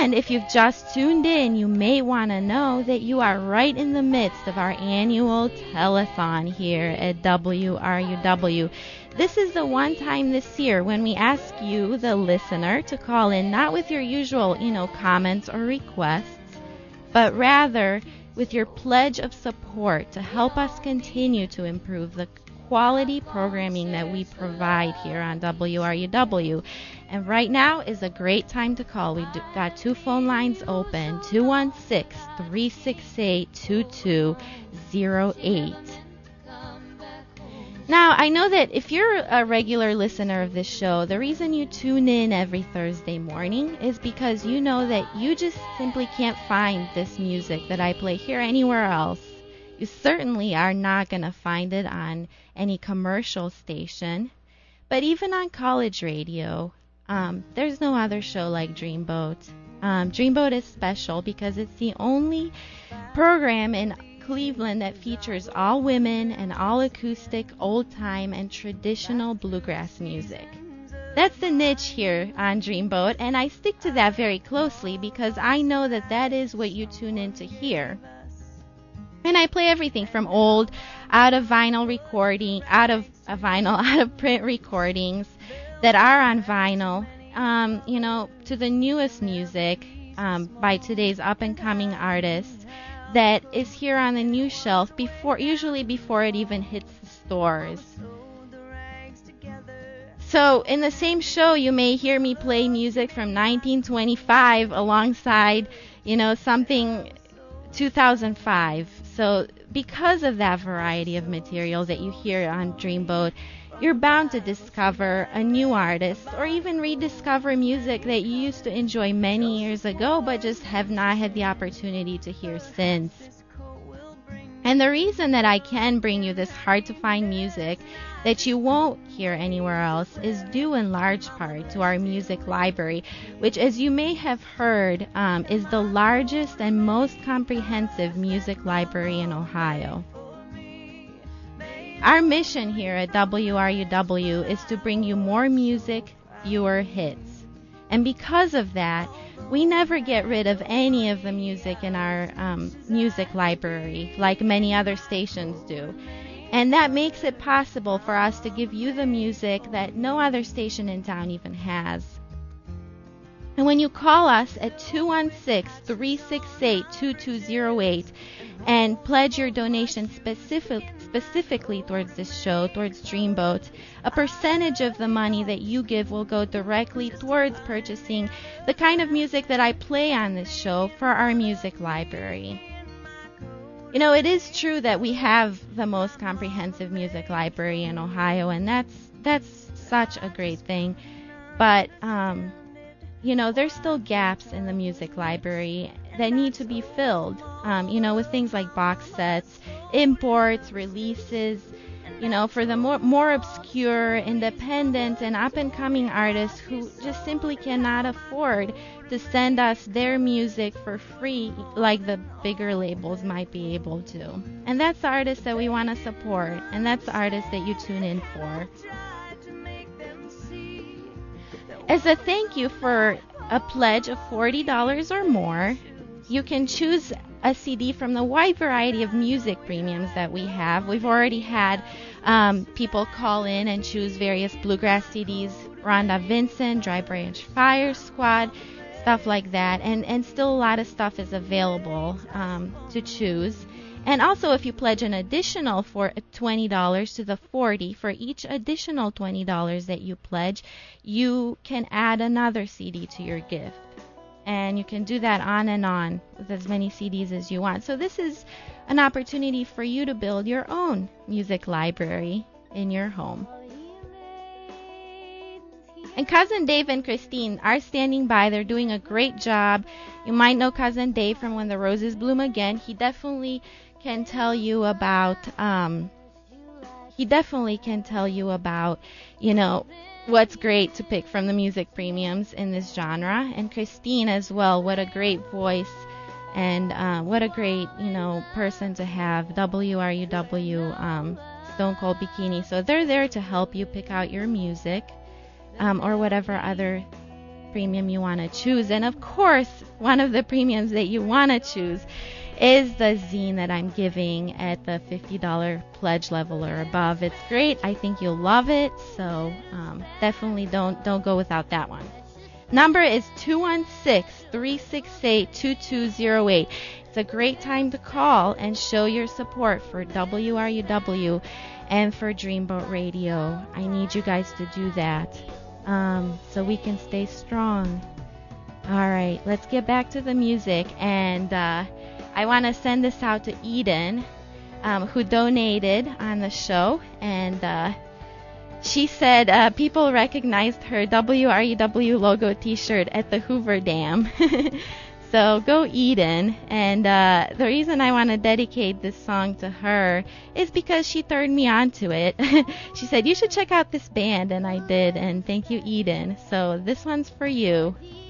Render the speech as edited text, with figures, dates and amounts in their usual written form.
And if you've just tuned in, you may want to know that you are right in the midst of our annual telethon here at WRUW. This is the one time this year when we ask you, the listener, to call in not with your usual, comments or requests, but rather with your pledge of support to help us continue to improve the quality programming that we provide here on WRUW. And right now is a great time to call. We've got 2 phone lines open, 216-368-2208. Now, I know that if you're a regular listener of this show, the reason you tune in every Thursday morning is because you know that you just simply can't find this music that I play here anywhere else. You certainly are not going to find it on any commercial station. But even on college radio, there's no other show like Dreamboat. Dreamboat is special because it's the only program in Cleveland that features all women and all acoustic, old-time, and traditional bluegrass music. That's the niche here on Dreamboat, and I stick to that very closely because I know that that is what you tune in to hear. And I play everything from old, out of print recordings that are on vinyl, to the newest music by today's up-and-coming artists that is here on the new shelf usually before it even hits the stores. So in the same show, you may hear me play music from 1925 alongside, something 2005. So because of that variety of material that you hear on Dreamboat, you're bound to discover a new artist or even rediscover music that you used to enjoy many years ago but just have not had the opportunity to hear since. And the reason that I can bring you this hard-to-find music that you won't hear anywhere else is due in large part to our music library, which, as you may have heard, is the largest and most comprehensive music library in Ohio. Our mission here at WRUW is to bring you more music, fewer hits. And because of that, we never get rid of any of the music in our music library like many other stations do. And that makes it possible for us to give you the music that no other station in town even has. And when you call us at 216-368-2208 and pledge your donation specifically towards this show, towards Dreamboat, a percentage of the money that you give will go directly towards purchasing the kind of music that I play on this show for our music library. It is true that we have the most comprehensive music library in Ohio, and that's such a great thing. But there's still gaps in the music library that need to be filled, with things like box sets, imports, releases, for the more obscure, independent, and up-and-coming artists who just simply cannot afford to send us their music for free like the bigger labels might be able to. And that's the artists that we want to support, and that's the artists that you tune in for. As a thank you for a pledge of $40 or more, you can choose a CD from the wide variety of music premiums that we have. We've already had people call in and choose various bluegrass CDs, Rhonda Vincent, Dry Branch Fire Squad, stuff like that. And still a lot of stuff is available to choose. And also, if you pledge an additional for $20 to the $40, for each additional $20 that you pledge, you can add another CD to your gift. And you can do that on and on with as many CDs as you want. So this is an opportunity for you to build your own music library in your home. And Cousin Dave and Christine are standing by. They're doing a great job. You might know Cousin Dave from When the Roses Bloom Again. He definitely can tell you about, what's great to pick from the music premiums in this genre. And Christine as well, what a great voice and what a great, person to have. WRUW, Stone Cold Bikini. So they're there to help you pick out your music or whatever other premium you want to choose. And of course, one of the premiums that you want to choose is the zine that I'm giving at the $50 pledge level or above. It's great. I think you'll love it. So definitely don't go without that one. Number is 216-368-2208. It's a great time to call and show your support for WRUW and for Dreamboat Radio. I need you guys to do that so we can stay strong. All right, let's get back to the music. And I want to send this out to Eden, who donated on the show. And she said people recognized her WRUW logo t-shirt at the Hoover Dam. So go Eden. And the reason I want to dedicate this song to her is because she turned me on to it. She said, you should check out this band, and I did. And thank you, Eden. So this one's for you.